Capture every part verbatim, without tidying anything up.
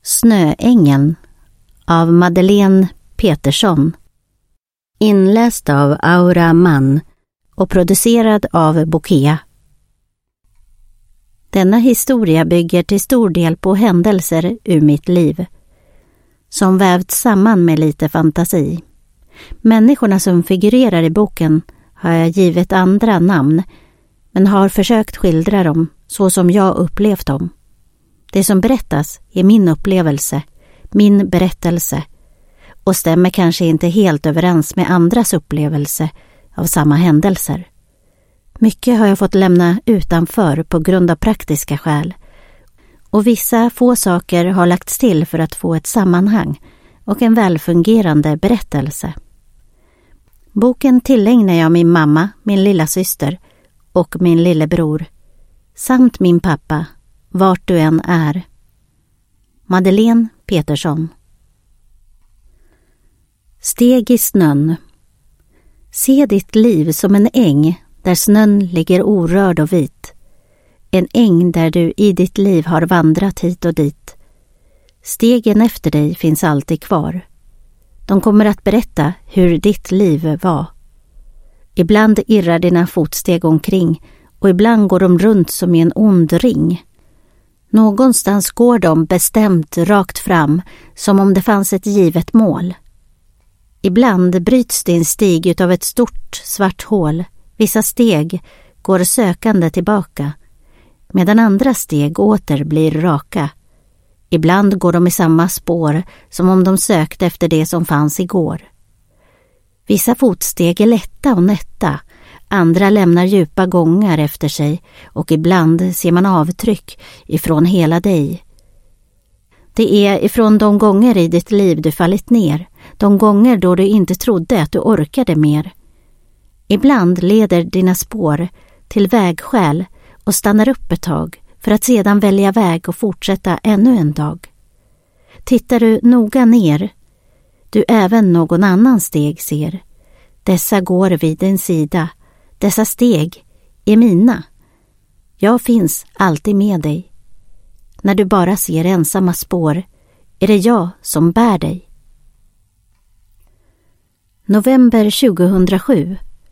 Snöängeln av Madeleine Petersson. Inläst av Aura Mann och producerad av Bokea. Denna historia bygger till stor del på händelser ur mitt liv, som vävts samman med lite fantasi. Människorna som figurerar i boken har jag givit andra namn, men har försökt skildra dem så som jag upplevt dem. Det som berättas är min upplevelse, min berättelse, och stämmer kanske inte helt överens med andras upplevelse av samma händelser. Mycket har jag fått lämna utanför på grund av praktiska skäl, och vissa få saker har lagts till för att få ett sammanhang och en välfungerande berättelse. Boken tillägnar jag min mamma, min lilla syster och min lillebror, samt min pappa, vart du än är. Madeleine Petersson. Steg i snön. Se ditt liv som en äng där snön ligger orörd och vit. En äng där du i ditt liv har vandrat hit och dit. Stegen efter dig finns alltid kvar. De kommer att berätta hur ditt liv var. Ibland irrar dina fotsteg omkring och ibland går de runt som i en ond ring. Någonstans går de bestämt rakt fram som om det fanns ett givet mål. Ibland bryts din stig utav ett stort svart hål. Vissa steg går sökande tillbaka, medan andra steg åter blir raka. Ibland går de i samma spår som om de sökte efter det som fanns igår. Vissa fotsteg är lätta och nätta, andra lämnar djupa gångar efter sig och ibland ser man avtryck ifrån hela dig. Det är ifrån de gånger i ditt liv du fallit ner, de gånger då du inte trodde att du orkade mer. Ibland leder dina spår till vägskäl och stannar upp ett tag för att sedan välja väg och fortsätta ännu en dag. Tittar du noga ner, du även någon annan steg ser. Dessa går vid din sida, dessa steg är mina. Jag finns alltid med dig. När du bara ser ensamma spår är det jag som bär dig. November tjugohundrasju.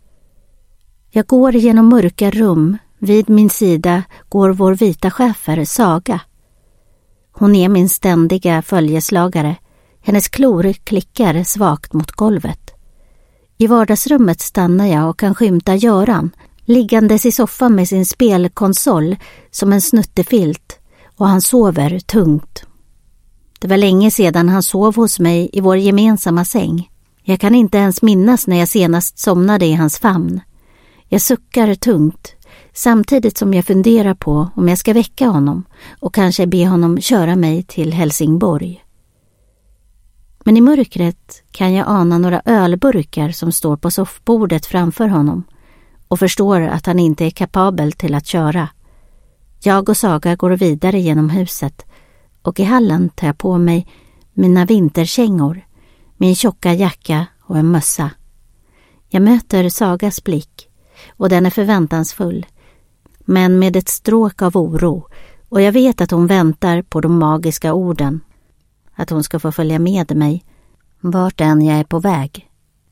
Jag går genom mörka rum. Vid min sida går vår vita schäfer Saga. Hon är min ständiga följeslagare. Hennes klor klickar svagt mot golvet. I vardagsrummet stannar jag och kan skymta Göran, liggandes i soffan med sin spelkonsol som en snuttefilt, och han sover tungt. Det var länge sedan han sov hos mig i vår gemensamma säng. Jag kan inte ens minnas när jag senast somnade i hans famn. Jag suckar tungt, samtidigt som jag funderar på om jag ska väcka honom och kanske be honom köra mig till Helsingborg. Men i mörkret kan jag ana några ölburkar som står på soffbordet framför honom och förstår att han inte är kapabel till att köra. Jag och Saga går vidare genom huset och i hallen tar jag på mig mina vinterkängor, min tjocka jacka och en mössa. Jag möter Sagas blick och den är förväntansfull, men med ett stråk av oro, och jag vet att hon väntar på de magiska orden. Att hon ska få följa med mig vart än jag är på väg.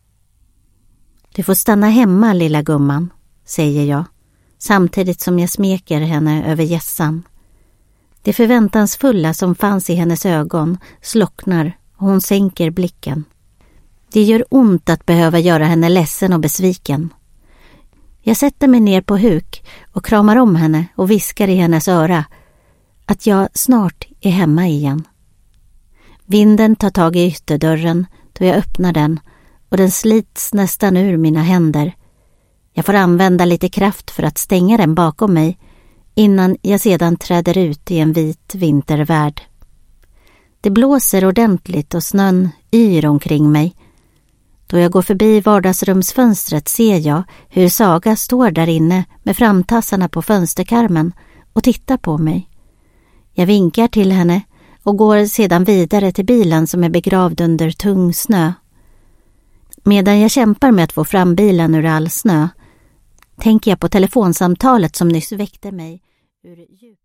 Du får stanna hemma, lilla gumman, säger jag, samtidigt som jag smeker henne över gässan. Det förväntansfulla som fanns i hennes ögon slocknar och hon sänker blicken. Det gör ont att behöva göra henne ledsen och besviken. Jag sätter mig ner på huk och kramar om henne och viskar i hennes öra att jag snart är hemma igen. Vinden tar tag i ytterdörren då jag öppnar den och den slits nästan ur mina händer. Jag får använda lite kraft för att stänga den bakom mig innan jag sedan träder ut i en vit vintervärld. Det blåser ordentligt och snön yr omkring mig. Då jag går förbi vardagsrumsfönstret ser jag hur Saga står där inne med framtassarna på fönsterkarmen och tittar på mig. Jag vinkar till henne och går sedan vidare till bilen som är begravd under tung snö. Medan jag kämpar med att få fram bilen ur all snö tänker jag på telefonsamtalet som nyss väckte mig ur djup